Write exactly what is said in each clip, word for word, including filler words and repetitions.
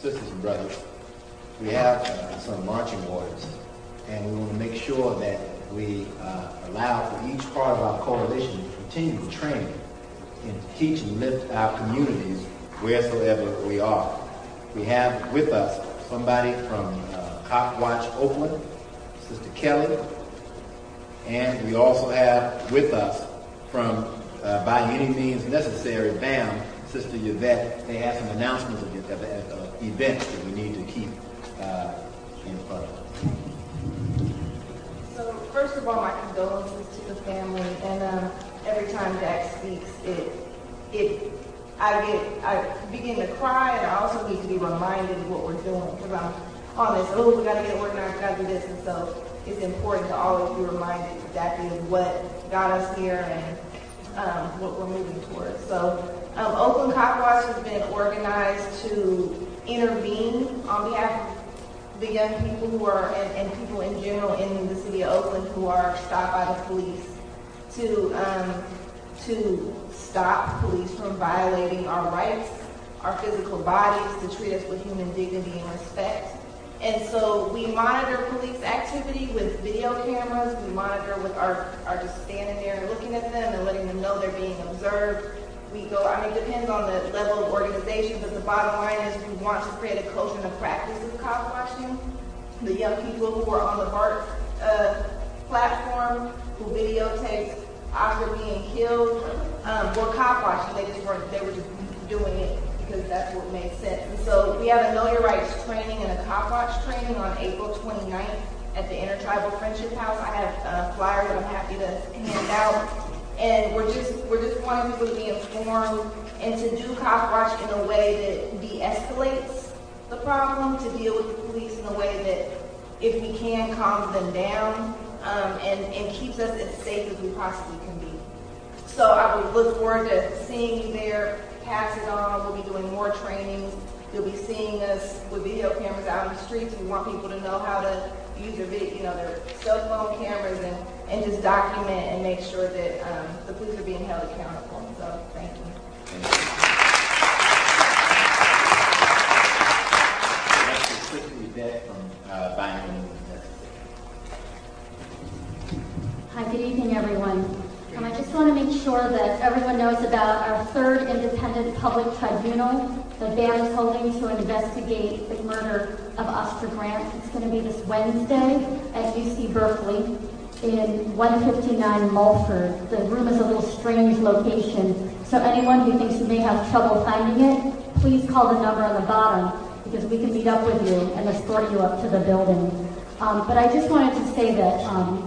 sisters and brothers, we have uh, some marching orders, and we want to make sure that we uh, allow for each part of our coalition to continue to train and teach and lift our communities wheresoever we are. We have with us somebody from uh, Cop Watch Oakland, Sister Kelly, and we also have with us from uh, By Any Means Necessary, B A M, Sister Yvette. They have some announcements of, of, of, of events that we need to keep uh, in front of. So first of all, my condolences to the family, and uh, every time Jack speaks, it, it, I get, I begin to cry, and I also need to be reminded of what we're doing, because I'm on this, oh, we gotta get organized, we gotta do this, and so it's important to always be reminded exactly of what got us here and um, what we're moving towards. So um, Oakland Cop Watch has been organized to intervene on behalf of the young people who are, and, and people in general in the city of Oakland who are stopped by the police, to um, to stop police from violating our rights, our physical bodies, to treat us with human dignity and respect. And so we monitor police activity with video cameras. We monitor with our, our just standing there and looking at them and letting them know they're being observed. We go, I mean, it depends on the level of organization, but the bottom line is we want to create a culture and a practice of cop watching. The young people who are on the BART uh, platform, who videotaped Oscar being killed, um, were cop watching. They just weren't, they were just doing it because that's what made sense. And so we have a Know Your Rights training and a Cop Watch training on April twenty-ninth at the Intertribal Friendship House. I have uh, flyers that I'm happy to hand out. And we're just we're just wanting people to be informed and to do Cop Watch in a way that de-escalates the problem, to deal with the police in a way that, if we can, calms them down um, and, and keeps us as safe as we possibly can be. So I would look forward to seeing you there. Pass it on. We'll be doing more trainings. You'll be seeing us with video cameras out in the streets. We want people to know how to use their video, you know, their cell phone cameras and, and just document and make sure that um, the police are being held accountable. So thank you. Thank you. Next is Sister Yvette from uh, By Any Means Necessary. Hi, good evening, everyone. Um, I just want to make sure that everyone knows about our third independent public tribunal that B A M is holding to investigate the murder of Oscar Grant. It's going to be this Wednesday at U C Berkeley in one fifty-nine Mulford. The room is a little strange location, so anyone who thinks you may have trouble finding it, please call the number on the bottom, because we can meet up with you and escort you up to the building. Um, but I just wanted to say that um,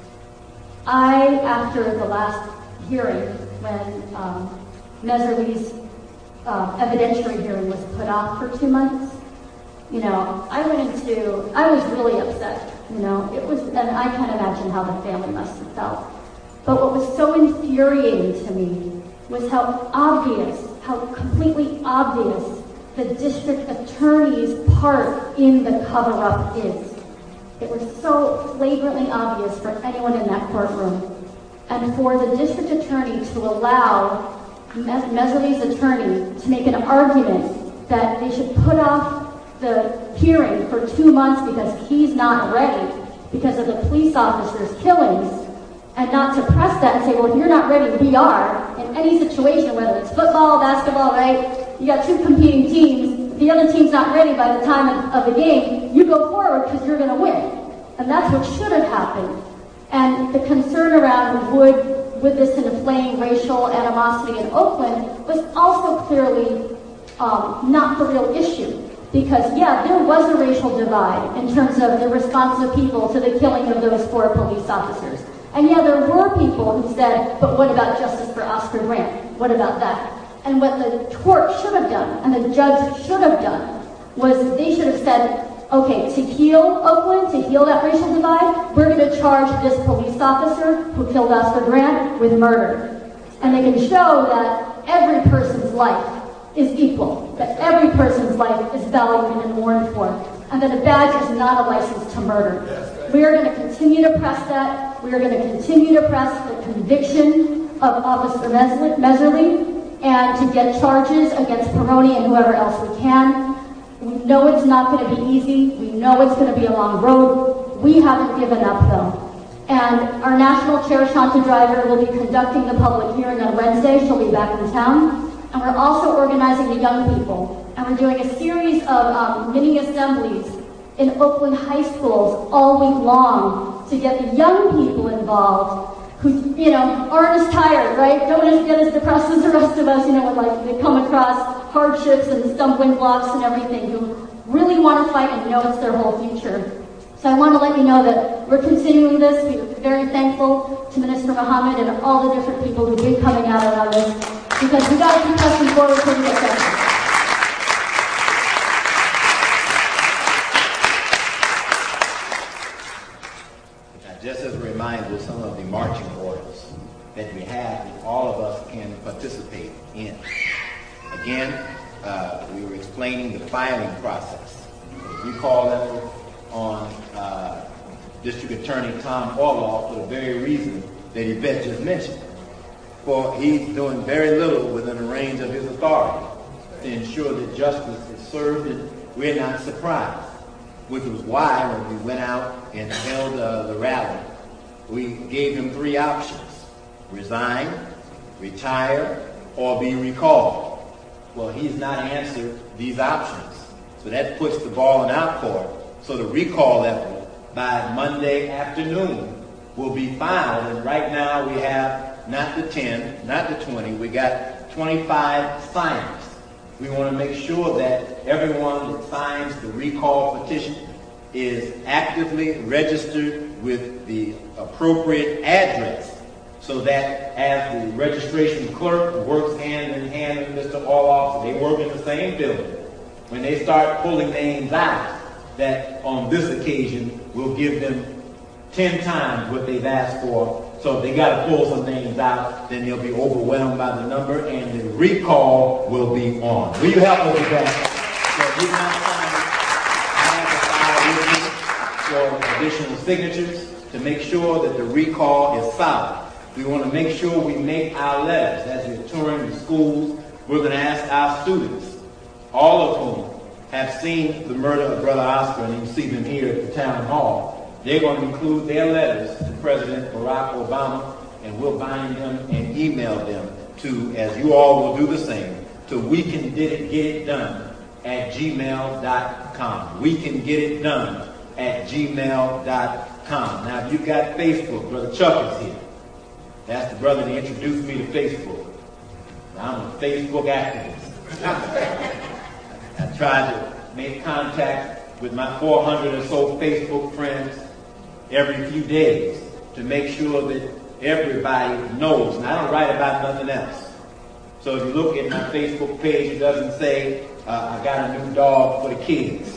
I, after the last hearing, when um, Messerly's uh, evidentiary hearing was put off for two months, you know, I went into, I was really upset, you know, it was, and I can't imagine how the family must have felt. But what was so infuriating to me was how obvious, how completely obvious the district attorney's part in the cover-up is. It was so flagrantly obvious for anyone in that courtroom. And for the district attorney to allow Messerly's attorney to make an argument that they should put off the hearing for two months because he's not ready because of the police officers' killings, and not to press that and say, well, if you're not ready, we are. In any situation, whether it's football, basketball, right? You got two competing teams. If the other team's not ready by the time of, of the game, you go forward because you're going to win. And that's what should have happened. And the concern around would, would this inflame racial animosity in Oakland was also clearly um, not the real issue. Because, yeah, there was a racial divide in terms of the response of people to the killing of those four police officers. And yeah, there were people who said, but what about justice for Oscar Grant? What about that? And what the court should have done, and the judge should have done, was they should have said, okay, to heal Oakland, to heal that racial divide, we're going to charge this police officer who killed Oscar Grant with murder. And they can show that every person's life is equal, that every person's life is valued and mourned for, and that a badge is not a license to murder. Yes, we are going to continue to press that. We are going to continue to press the conviction of Officer Messerly and to get charges against Peroni and whoever else we can. We know it's not going to be easy. We know it's going to be a long road. We haven't given up, though. And our national chair, Shanta Driver, will be conducting the public hearing on Wednesday. She'll be back in town. And we're also organizing the young people. And we're doing a series of um, mini assemblies in Oakland high schools all week long to get the young people involved who, you know, aren't as tired, right? Don't get as depressed as the rest of us, you know, when like they come across hardships and stumbling blocks and everything, who really want to fight and know it's their whole future. So I want to let you know that we're continuing this. We're very thankful to Minister Muhammad and all the different people who've been coming out on this, because we got to keep pressing forward to get there. Just as a reminder, some of the marching orders that we have that all of us can participate in. Again, uh, we were explaining the filing process. We call effort on uh, District Attorney Tom Orloff for the very reason that Yvette just mentioned. For he's doing very little within the range of his authority to ensure that justice is served, and we're not surprised. Which was why when we went out and held uh, the rally, we gave him three options: resign, retire, or be recalled. Well, he's not answered these options. So that puts the ball in our court. So the recall effort by Monday afternoon will be filed. And right now we have not the ten, not the twenty, we got twenty-five signers. We want to make sure that everyone that signs the recall petition is actively registered with the appropriate address, so that as the registration clerk works hand in hand with Mister Orloff, they work in the same building, when they start pulling names out, that on this occasion we'll give them ten times what they've asked for. So if they got to pull some names out, then they'll be overwhelmed by the number, and the recall will be on. Will you help us with that? So if you're not signed, I have to file with you for additional signatures to make sure that the recall is solid. We want to make sure we make our letters. As we're touring the schools, we're going to ask our students, all of whom have seen the murder of Brother Oscar, and you see them here at the town hall. They're going to include their letters to President Barack Obama, and we'll bind them and email them to, as you all will do the same, to we can get it, get it done at gmail dot com. We can get it done at gmail dot com. Now, if you've got Facebook, Brother Chuck is here. That's the brother that introduced me to Facebook. I'm a Facebook activist. I tried to make contact with my four hundred or so Facebook friends every few days to make sure that everybody knows. And I don't write about nothing else. So if you look at my Facebook page, it doesn't say, uh, I got a new dog for the kids.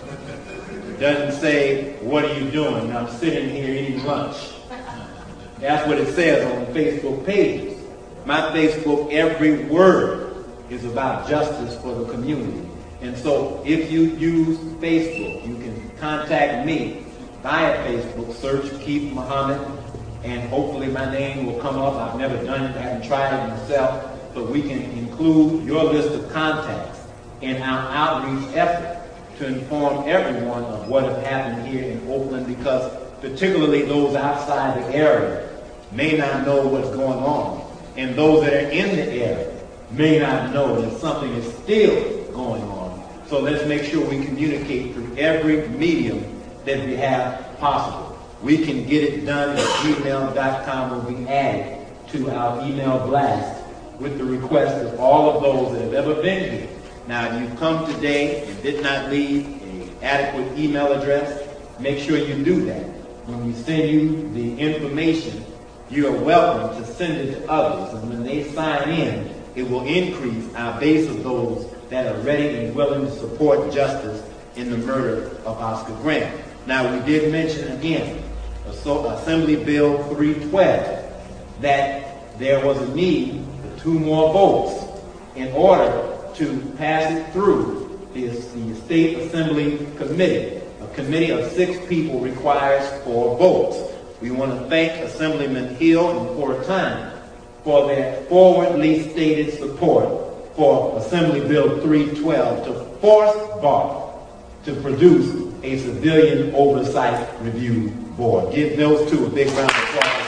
It doesn't say, what are you doing? I'm sitting here eating lunch. That's what it says on the Facebook pages. My Facebook, every word is about justice for the community. And so if you use Facebook, you can contact me via Facebook, search Keith Muhammad, and hopefully my name will come up. I've never done it, I haven't tried it myself, but we can include your list of contacts in our outreach effort to inform everyone of what has happened here in Oakland, because particularly those outside the area may not know what's going on, and those that are in the area may not know that something is still going on. So let's make sure we communicate through every medium that we have possible. We can get it done at gmail dot com will be added to our email blast with the request of all of those that have ever been here. Now, if you've come today and did not leave an adequate email address, make sure you do that. When we send you the information, you are welcome to send it to others. And when they sign in, it will increase our base of those that are ready and willing to support justice in the murder of Oscar Grant. Now, we did mention again, Assembly Bill three twelve, that there was a need for two more votes in order to pass it through the, the State Assembly Committee. A committee of six people requires four votes. We want to thank Assemblyman Hill and Portine for their forwardly stated support for Assembly Bill three twelve to force bar to produce a civilian oversight review board. Give those two a big round of applause.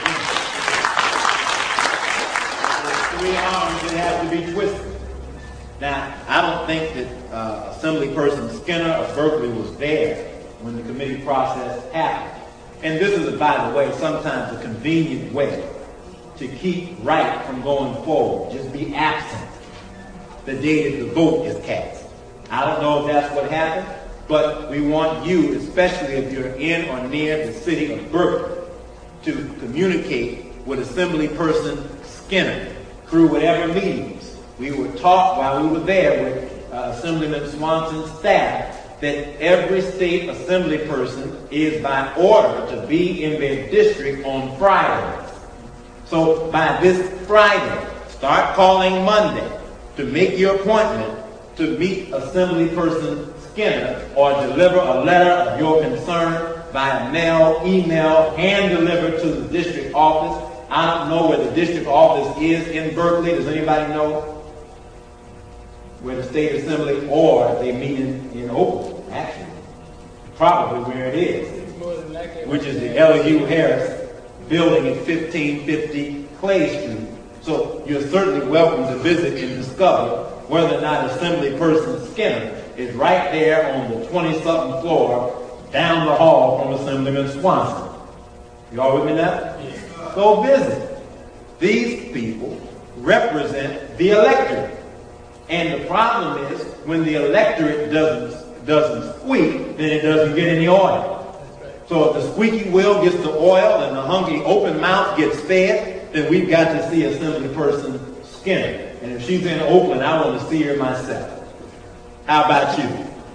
Three arms that have to be twisted. Now, I don't think that uh, Assemblyperson Skinner of Berkeley was there when the committee process happened. And this is, by the way, sometimes a convenient way to keep right from going forward. Just be absent the day that the vote is cast. I don't know if that's what happened, but we want you, especially if you're in or near the city of Berkeley, to communicate with Assemblyperson Skinner through whatever meetings. We were taught while we were there with uh, Assemblyman Swanson's staff that every state assembly person is by order to be in their district on Fridays. So by this Friday, start calling Monday to make your appointment to meet Assemblyperson Skinner or deliver a letter of your concern via mail, email, hand delivered to the district office. I don't know where the district office is in Berkeley. Does anybody know where the state assembly, or they meet in, in Oakland, actually? Probably where it is, which is the L U Harris building at fifteen fifty Clay Street. So you're certainly welcome to visit and discover whether or not Assemblyperson Skinner is right there on the twenty-something floor down the hall from Assemblyman Swanson. You all with me now? Yeah. Go visit. These people represent the electorate. And the problem is, when the electorate doesn't, doesn't squeak, then it doesn't get any oil. So if the squeaky wheel gets the oil and the hungry open mouth gets fed, then we've got to see Assemblyperson Skinner. And if she's in Oakland, I want to see her myself. How about you?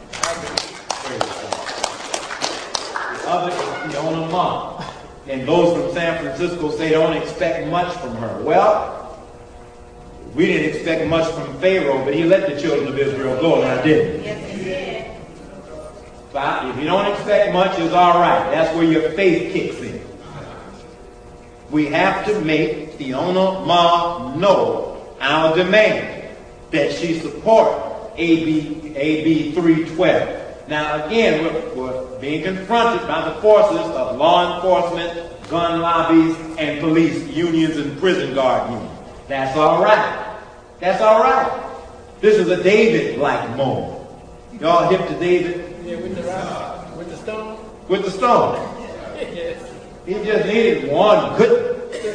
The other is Fiona Mom. And those from San Francisco say don't expect much from her. Well, we didn't expect much from Pharaoh, but he let the children of Israel go, and I didn't. Yes, he did. So if you don't expect much, it's all right. That's where your faith kicks in. We have to make Fiona Ma know our demand that she support A B three twelve. Now, again, we're, we're being confronted by the forces of law enforcement, gun lobbies, and police unions and prison guard unions. That's all right. That's all right. This is a David-like moment. Y'all hip to David? Yeah, with the rock, with the stone. With the stone. Yes. He just needed one good.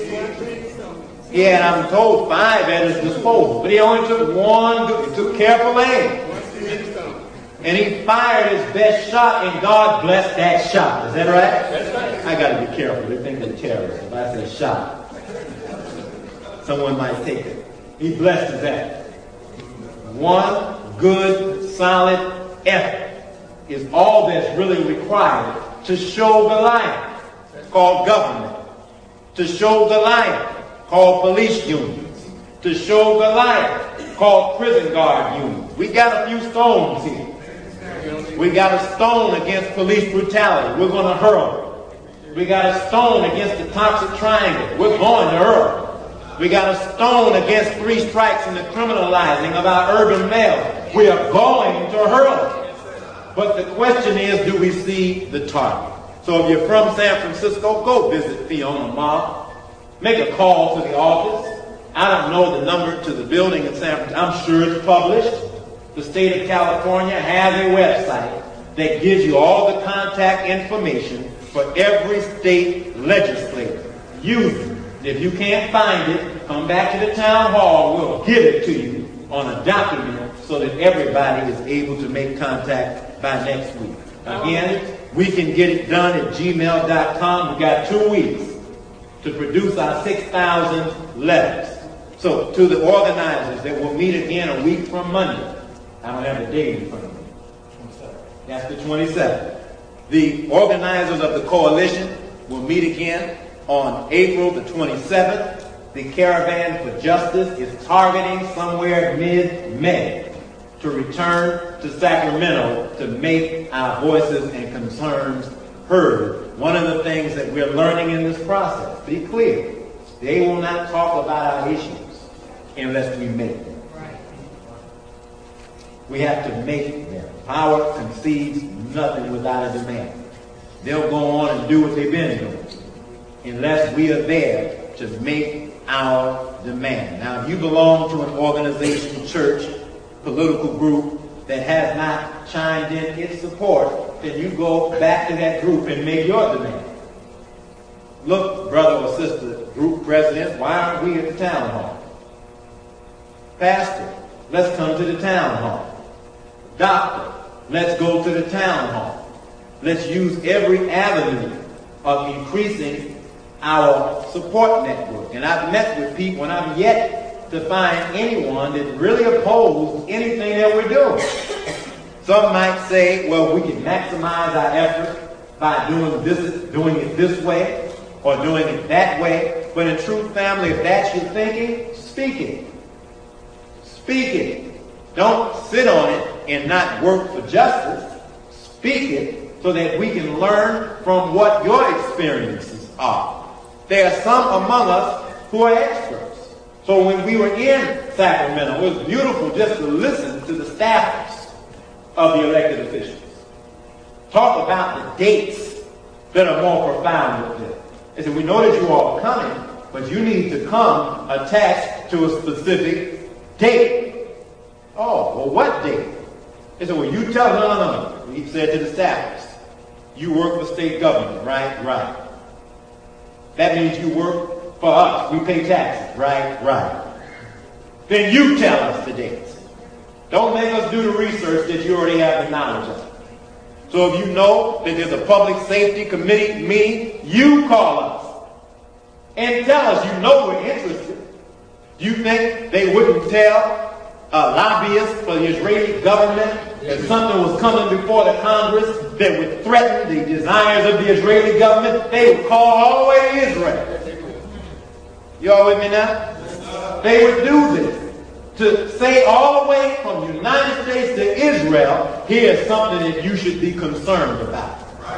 He had, I'm told, five at his disposal, but he only took one good. He took careful aim. And he fired his best shot, and God blessed that shot. Is that right? That's right. I got to be careful. They think they're terrorists. If I say shot, someone might take it. He blessed that. One good, solid effort is all that's really required to show the light, called government. To show the light, called police unions. To show the light, called prison guard unions. We got a few stones here. We got a stone against police brutality. We're going to hurl it. We got a stone against the toxic triangle. We're going to hurl it. We got a stone against three strikes and the criminalizing of our urban males. We are going to hurl it. But the question is, do we see the target? So if you're from San Francisco, go visit Fiona Ma. Make a call to the office. I don't know the number to the building in San Francisco. I'm sure it's published. The state of California has a website that gives you all the contact information for every state legislator. Use it. If you can't find it, come back to the town hall. We'll give it to you on a document so that everybody is able to make contact by next week. Again, we can get it done at gmail dot com. We've got two weeks to produce our six thousand letters. So to the organizers that will meet again a week from Monday. I don't have the date in front of me. That's the twenty-seventh. The organizers of the coalition will meet again on April the twenty-seventh. The Caravan for Justice is targeting somewhere mid-May to return to Sacramento to make our voices and concerns heard. One of the things that we're learning in this process, be clear, they will not talk about our issues unless we make them. We have to make them. Power concedes nothing without a demand. They'll go on and do what they've been doing unless we are there to make our demand. Now, if you belong to an organization, church, political group that has not chimed in its support, then you go back to that group and make your demand. Look, brother or sister, group president, why aren't we at the town hall? Pastor, let's come to the town hall. Doctor, let's go to the town hall. Let's use every avenue of increasing our support network. And I've met with people, and I've yet to find anyone that really opposed anything that we're doing. Some might say, well, we can maximize our effort by doing this, doing it this way or doing it that way. But in truth, family, if that's your thinking, speak it. Speak it. Don't sit on it and not work for justice. Speak it so that we can learn from what your experiences are. There are some among us who are experts. So when we were in Sacramento, it was beautiful just to listen to the staffers of the elected officials talk about the dates that are more profound with them. They said, we know that you all are coming, but you need to come attached to a specific date. Oh, well, what date? They said, well, you tell, no, no, no. He said to the staffers, you work for state government, right? Right. That means you work for us. We pay taxes, right? Right. Then you tell us the dates. Don't make us do the research that you already have the knowledge of. So if you know that there's a public safety committee meeting, you call us and tell us you know we're interested. You think they wouldn't tell uh, lobbyists for the Israeli government that something was coming before the Congress that would threaten the desires of the Israeli government? They would call all the way to Israel. You all with me now? They would do this. To say all the way from the United States to Israel, here's something that you should be concerned about.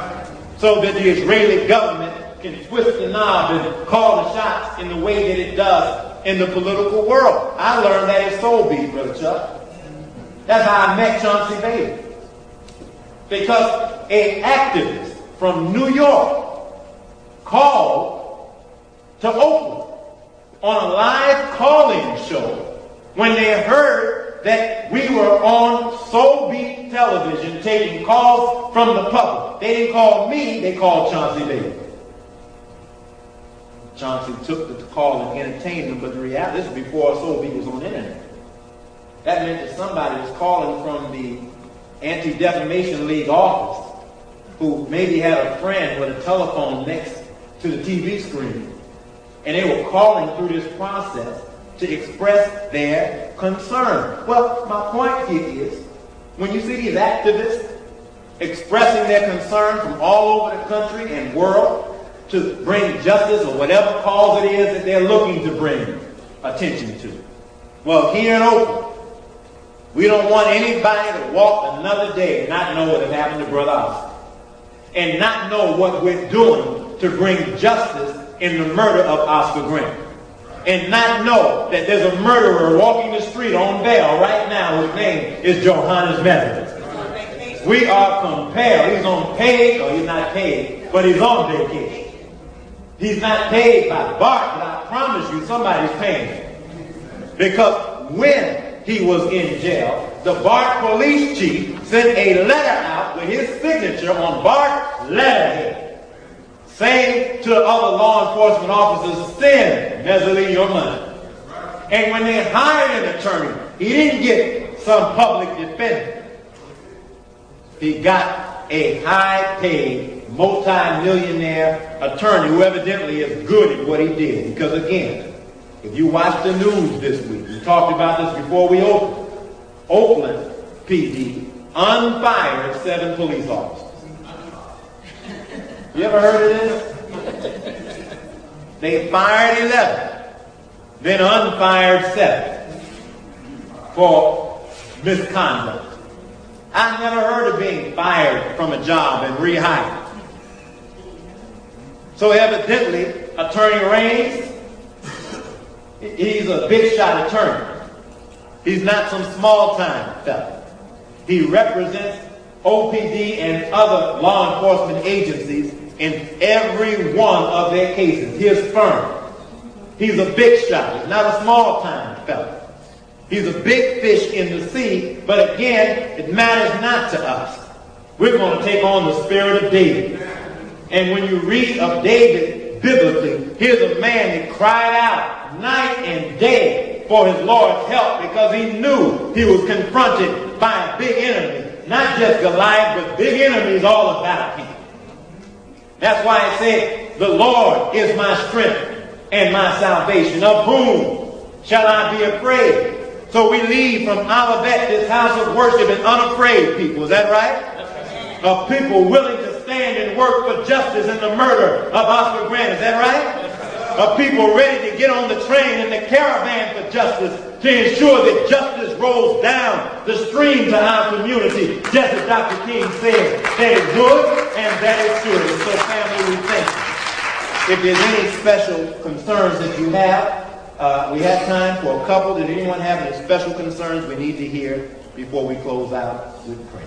So that the Israeli government can twist the knob and call the shots in the way that it does in the political world. I learned that in Soul Beat, Brother Chuck. That's how I met Chauncey Bailey. Because an activist from New York called to Oakland on a live call-in show when they heard that we were on Soul Beat television taking calls from the public. They didn't call me, they called Chauncey Bailey. Chauncey took the call and entertained them, but the reality, this was before Soul Beat was on the internet. That meant that somebody was calling from the Anti-Defamation League office who maybe had a friend with a telephone next to the T V screen. And they were calling through this process to express their concern. Well, my point here is, when you see these activists expressing their concern from all over the country and world to bring justice or whatever cause it is that they're looking to bring attention to. Well, here in Oakland, we don't want anybody to walk another day and not know what has happened to Brother Oscar, and not know what we're doing to bring justice in the murder of Oscar Grant. And not know that there's a murderer walking the street on bail right now. His name is Johannes Methodist. We are compelled. He's on paid, or he's not paid, but he's on vacation. He's not paid by BART, but I promise you somebody's paying him. Because when he was in jail, the BART police chief sent a letter out with his signature on BART letterhead, saying to the other law enforcement officers, send Messerly your money. And when they hired an attorney, he didn't get some public defender. He got a high-paid, multi-millionaire attorney who evidently is good at what he did. Because again, if you watch the news this week, we talked about this before we opened, Oakland P D unfired seven police officers. You ever heard of this? They fired eleven, then unfired seven for misconduct. I've never heard of being fired from a job and rehired. So evidently, Attorney Raines, he's a big shot attorney. He's not some small time fella. He represents O P D and other law enforcement agencies in every one of their cases. His firm. He's a big shot. He's not a small-time fellow. He's a big fish in the sea, but again, it matters not to us. We're going to take on the spirit of David. And when you read of David biblically, here's a man that cried out night and day for his Lord's help because he knew he was confronted by a big enemy. Not just Goliath, but big enemies all about him. That's why it said, the Lord is my strength and my salvation. Of whom shall I be afraid? So we leave from Olivet, this house of worship, and unafraid people. Is that right? Of people willing to stand and work for justice in the murder of Oscar Grant. Is that right? Of people ready to get on the train and the caravan for justice to ensure that justice rolls down the stream to our community. Just as Doctor King said, that is good and that is should. And so family, we thank you. If there's any special concerns that you have, uh, we have time for a couple. Did anyone have any special concerns we need to hear before we close out with prayer?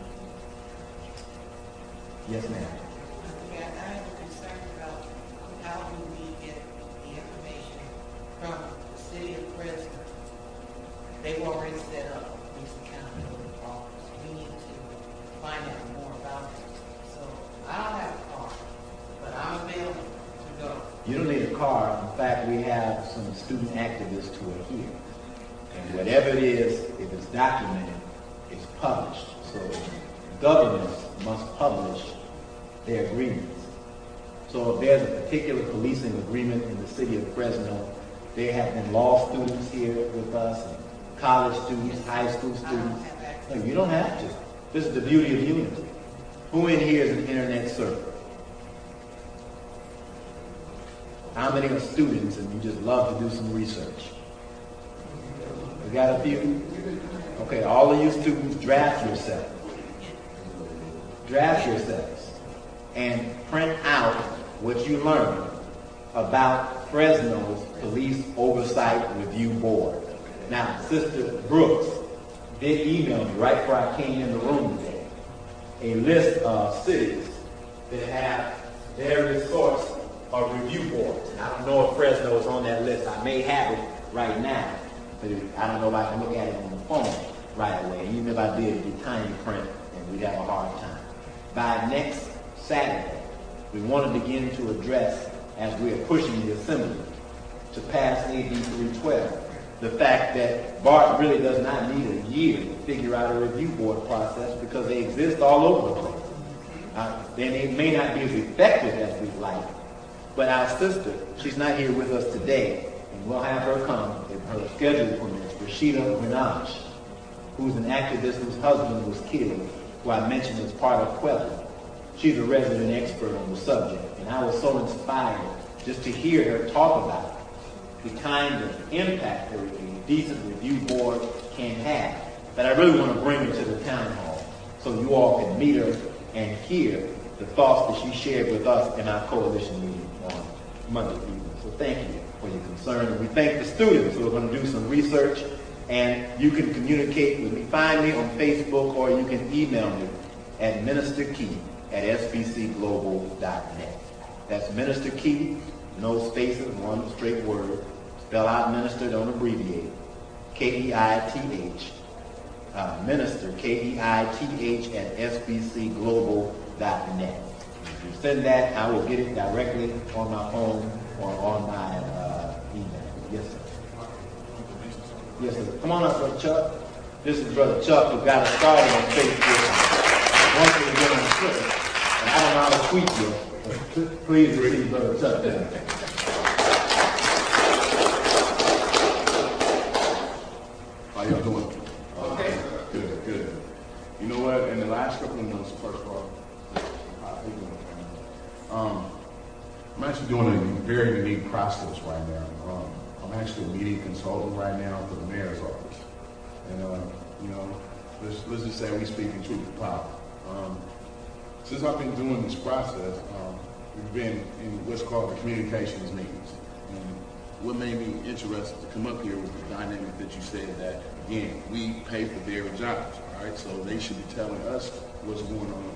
Yes, ma'am. Yeah, I am concerned about how do we get the information from the city of Fresno. They've already set up these accountability office. We need to find out more about it. So I don't have a car, but I'm available to go. You don't need a car. In fact, we have some student activists who are here. And whatever it is, if it's documented, it's published. So governments must publish their agreements. So if there's a particular policing agreement in the city of Fresno, there have been law students here with us, and college students, high school students. No, you don't have to. This is the beauty of unity. Who in here is an internet surfer? How many are students and you just love to do some research? We got a few? Okay, all of you students, draft yourself. Draft yourselves and print out what you learned about Fresno's Police Oversight Review Board. Now, Sister Brooks did email me right before I came in the room today a list of cities that have various sorts of review boards. And I don't know if Fresno is on that list. I may have it right now, but I don't know if I can look at it on the phone right away. Even if I did, it'd be tiny print and we'd have a hard time. By next Saturday, we want to begin to address, as we are pushing the Assembly to pass A D three twelve, the fact that BART really does not need a year to figure out a review board process because they exist all over the place. Uh, then they may not be as effective as we'd like, but our sister, she's not here with us today, and we'll have her come if her schedule permits, Rashida Grenache, who's an activist whose husband was killed, who I mentioned as part of Queller. She's a resident expert on the subject, and I was so inspired just to hear her talk about the kind of impact that a decent review board can have, that I really want to bring her to the town hall so you all can meet her and hear the thoughts that she shared with us in our coalition meeting on Monday evening. So thank you for your concern, and we thank the students who are going to do some research, and you can communicate with me. Find me on Facebook, or you can email me at Minister Key at S B C global dot net. That's Minister Key, no spaces, one straight word. Spell out minister, don't abbreviate. K E I T H. Uh, minister, K E I T H at S B C global dot net. If you send that, I will get it directly on my phone or on my uh, email. Yes, sir. Yes, sir. Come on up, Brother Chuck. This is Brother Chuck who got us started on Facebook. Once we get on Twitter, and I don't know how to tweet you, but please receive Brother Chuck there. How y'all doing? Okay. Uh, good, good. You know what? In the last couple of months, first of all, how you doing, family? Um, I'm actually doing a very unique process right now. Um, I'm actually a media consultant right now for the mayor's office, and uh, you know, let's let's just say we speak in truth to power. Um, since I've been doing this process, um, we've been in what's called the communications meetings. And what made me interested to come up here was the dynamic that you said that again, we pay for their jobs, all right? So they should be telling us what's going on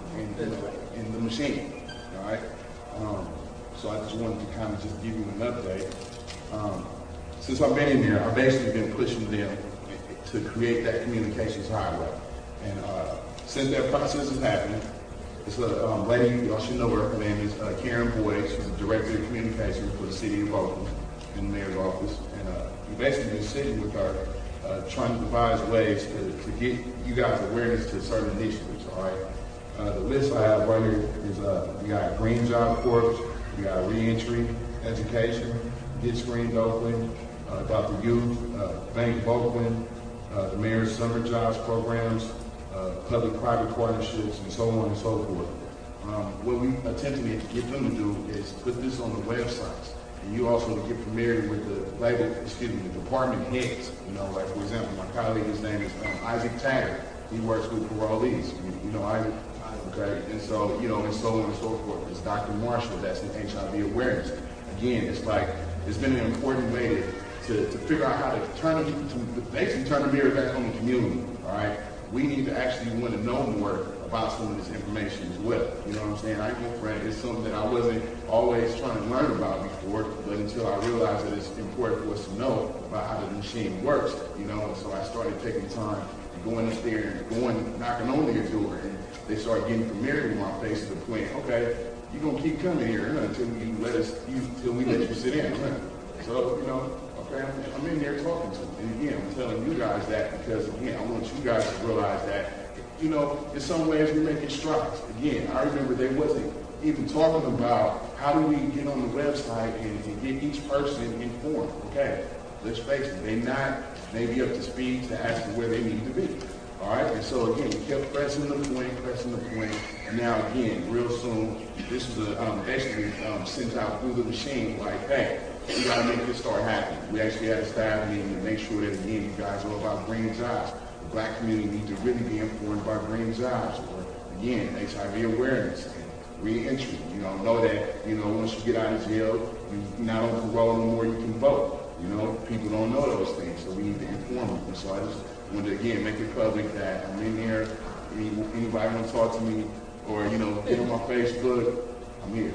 in, in the machine, all right? Um, so I just wanted to kind of just give you an update. Um, since I've been in there, I've basically been pushing them to create that communications highway. And uh, since that process is happening, it's a um, lady, y'all should know her, her name is uh, Karen Boyd. She's the Director of Communications for the City of Oakland in the Mayor's office. And uh, we basically been sitting with her, uh, trying to devise ways to, to get you guys awareness to certain initiatives, all right? Uh, the list I have right here is, uh, we got Green Job Corps, we got Reentry Education, Get Screened Oakland, uh, Doctor Youth, uh, Bank of Oakland, uh, the Mayor's Summer Jobs Programs, uh, public-private partnerships, and so on and so forth. Um, what we attempting to get them to do is put this on the websites, and you also to get familiar with the label, excuse me, the department heads. You know, like for example, my colleague, his name is um, Isaac Taggart. He works with parolees. You, you know, Isaac. Okay, and so you know, and so on and so forth. It's Doctor Marshall. That's in H I V awareness. Again, it's like it's been an important way to to, to figure out how to turn it, to basically turn the mirror back on the community. All right. We need to actually want to know more about some of this information as well. You know what I'm saying? I ain't friend. It's something that I wasn't always trying to learn about before, but until I realized that it's important for us to know about how the machine works, you know, and so I started taking time and going up there and going, knocking on their door, and they started getting familiar with my face to the point, okay, you're going to keep coming here huh, until you let us, you, until we let you sit in. Huh? So, you know, okay, I'm in there talking to them. And again, I'm telling you guys that because, again, I want you guys to realize that, you know, in some ways we're making strides. Again, I remember they wasn't even talking about how do we get on the website and, and get each person informed. Okay, let's face it, they're not maybe up to speed to ask them where they need to be. All right, and so again, we kept pressing the point, pressing the point, and now again, real soon, this was a, um, basically um, sent out through the machine like, hey, we got to make this start happening. We actually had a staff meeting to make sure that, again, you guys know about green jobs. The black community needs to really be informed about green jobs, or, again, H I V awareness and re-entry. You know, know that, you know, once you get out of jail, you're not on parole anymore, you can vote. You know, people don't know those things, so we need to inform them. And so I just wanted to, again, make it public that I'm in there. Any, anybody want to talk to me or, you know, get on my Facebook, I'm here.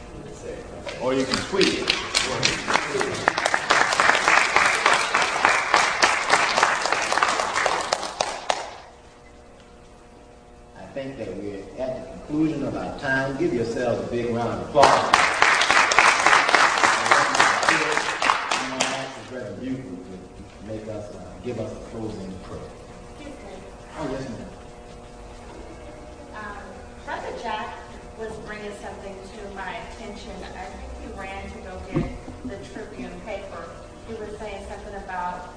Or you can tweet it. I think that we're at the conclusion of our time. Give yourselves a big round of applause. I'm going to ask Brother Buford to make us, uh, give us a closing prayer. Oh, yes, ma'am. Um, Brother Jack was bringing something to my attention. I think he ran to go get the Tribune paper. He was saying something about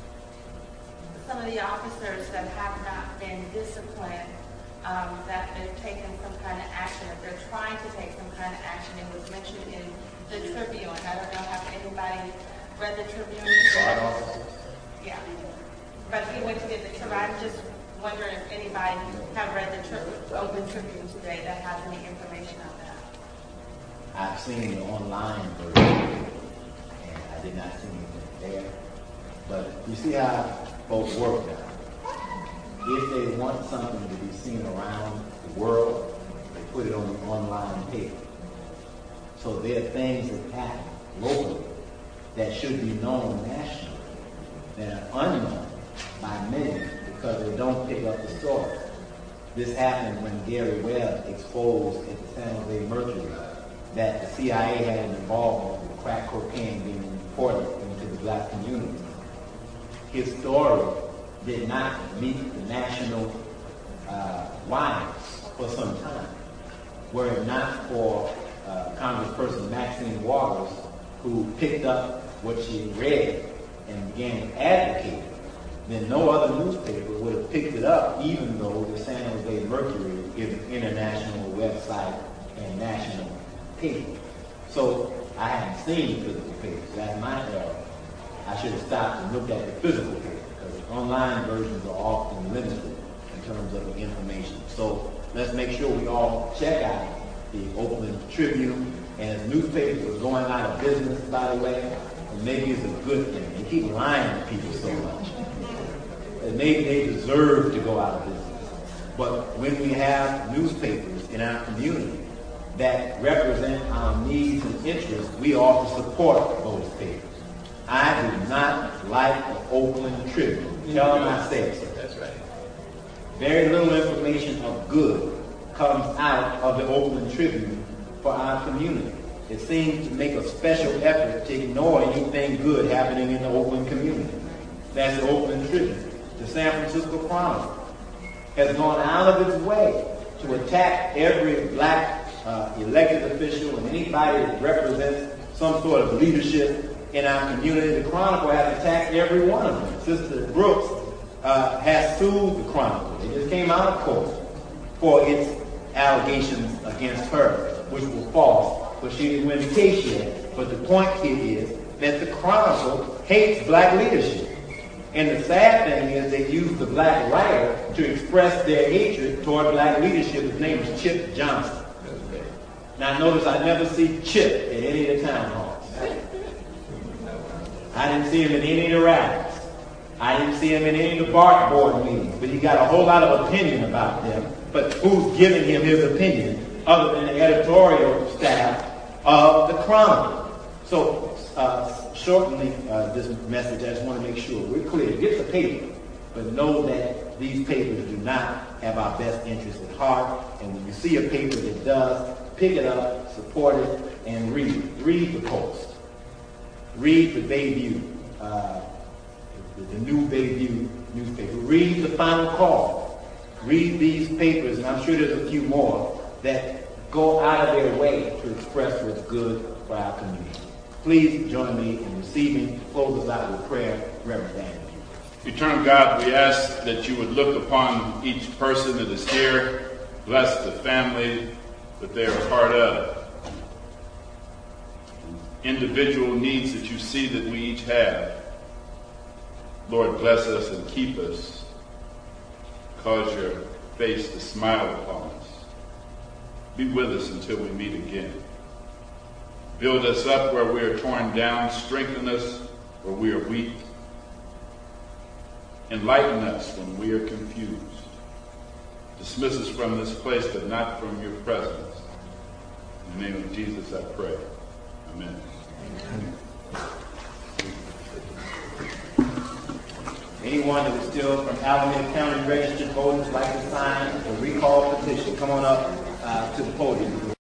some of the officers that have not been disciplined, um, that they've taken some kind of action, if they're trying to take some kind of action. It was mentioned in the Tribune. I don't know if anybody read the Tribune. Yeah. But he went to get the Tribune. I'm just wondering if anybody have read the tri- Oakland Tribune today that has any information on that. I've seen the online version, and I did not see anything there. But you see how folks work now. If they want something to be seen around the world, they put it on the online paper. So there are things that happen locally that should be known nationally that are unknown by many because they don't pick up the story. This happened when Gary Webb exposed at the San Jose Mercury that the C I A had an involvement with crack cocaine being imported into the black community. His story did not meet the national uh, lines for some time. Were it not for uh, Congressperson Maxine Waters, who picked up what she read and began to advocate, then no other newspaper would have picked it up, even though the San Jose Mercury is an international website and national paper. So I haven't seen the physical paper. That's my error. I should have stopped and looked at the physical paper, because online versions are often limited in terms of the information. So let's make sure we all check out the Oakland Tribune. And as newspapers are going out of business, by the way, and maybe it's a good thing. They keep lying to people so much. that maybe they deserve to go out of business. But when we have newspapers in our community that represent our needs and interests, we ought to support those papers. I do not like the Oakland Tribune. Tell them I said so. That's right. Very little information of good comes out of the Oakland Tribune for our community. It seems to make a special effort to ignore anything good happening in the Oakland community. That's the Oakland Tribune. The San Francisco Chronicle has gone out of its way to attack every black uh, elected official and anybody that represents some sort of leadership in our community. The Chronicle has attacked every one of them. Sister Brooks uh, has sued the Chronicle. It just came out of court for its allegations against her, which were false, but she didn't win the case yet. But the point here is that the Chronicle hates black leadership. And the sad thing is they use the black writer to express their hatred toward black leadership. His name is Chip Johnson. Now notice I never see Chip in any of the town halls. I didn't see him in any of the rallies. I didn't see him in any of the BART board meetings. But he got a whole lot of opinion about them. But who's giving him his opinion other than the editorial staff of the Chronicle? So, uh, shortly, uh, this message, I just want to make sure we're clear. Get the paper, but know that these papers do not have our best interests at heart. And when you see a paper that does, pick it up, support it, and read it. Read the Post. Read the Bayview, uh, the, the new Bayview newspaper. Read the Final Call. Read these papers, and I'm sure there's a few more that go out of their way to express what's good for our community. Please join me in receiving, close us out with prayer, Reverend Daniel. Eternal God, we ask that you would look upon each person that is here, bless the family that they are a part of, individual needs that you see that we each have. Lord, bless us and keep us. Cause your face to smile upon us. Be with us until we meet again. Build us up where we are torn down. Strengthen us where we are weak. Enlighten us when we are confused. Dismiss us from this place, but not from your presence. In the name of Jesus, I pray. Amen. Anyone that is still from Alameda County registered voters like to sign the recall petition, come on up uh, to the podium.